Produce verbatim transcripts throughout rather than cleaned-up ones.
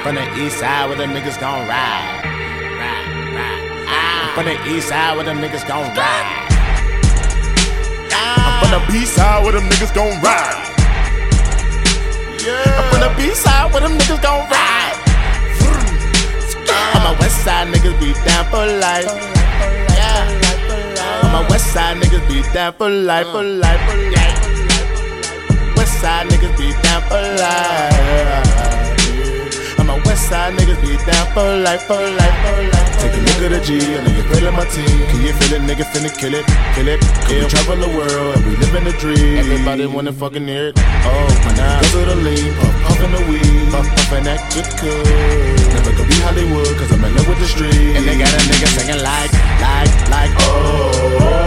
From the east side where them niggas gon' ride. Ride, ride. Ah. From the east side where them niggas gon' ride. I'm from the B side where them niggas gon' ride. Yeah. I'm from the B side where them niggas gon' ride. On my west side niggas be down for life. Yeah. On my west side niggas be down for life, for life, for life. West side niggas be down for life. On my west side niggas be down for life, for life, for life. Take a look at the G, a nigga feelin' my team. Can you feel it, nigga finna kill it, kill it. Yeah, we travel the world and we live in the dream. Everybody wanna fucking hear it. Oh, my nah. Cause of the lean, puff, puffin' the weed, puff, puffin' that good good. Never gonna be Hollywood, cause I'm in love with the street. And they got a nigga singing like, like, like, oh.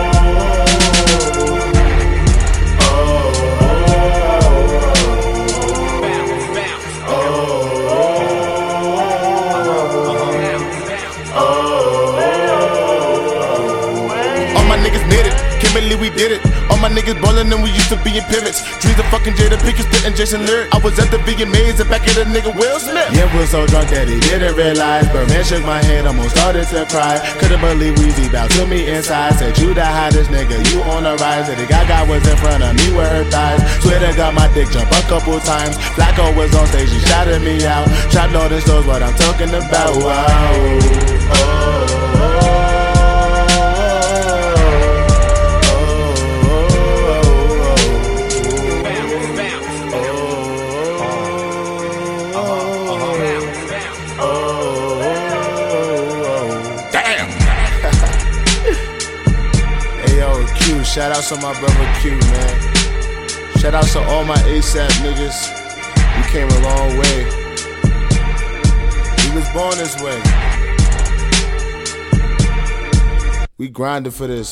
Kimberly, we did it. All my niggas ballin' and we used to be in pivots. Dreams of fucking Jada Pinkett spittin' Jason Lyric. I was at the V M As and back at the nigga Will Smith. Yeah, was so drunk that he didn't realize. Birdman shook my hand, almost started to cry. Couldn't believe Weezy bowed to me inside. Said you the hottest nigga, you on the rise. Said the Gaga was in front of me with her thighs. Swear to God my dick jump a couple times. Flacco was on stage, he shouted me out. Trap Northern knows what I'm talking about. Wow. Oh, oh, oh. Shout out to my brother Q, man. Shout out to all my ASAP niggas. We came a long way. We was born this way. We grinded for this.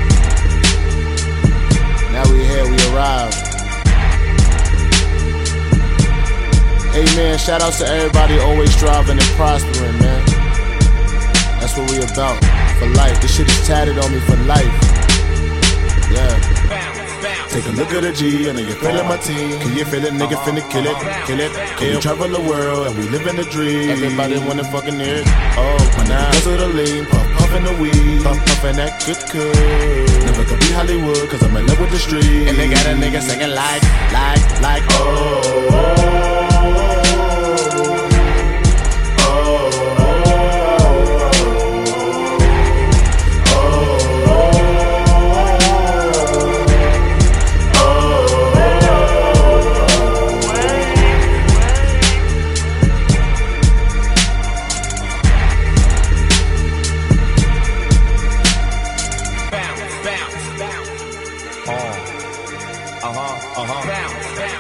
Now we here, we arrived. Hey man, shout out to everybody always striving and prospering, man. That's what we about. For life. This shit is tatted on me for life. Yeah. Take a look at the G, and nigga feelin' my team. Can you feel it, nigga finna kill it, kill it. Can we travel the world and we live in the dream. Everybody wanna fucking hear it. Oh, my nah. Cause of the lean, puff, puffin' the weed, puff, puffin' that good good. Never gonna be Hollywood, cause I'm in love with the street. And they got a nigga singing like, like, like, oh. Uh-huh, uh-huh. Bounce, bounce.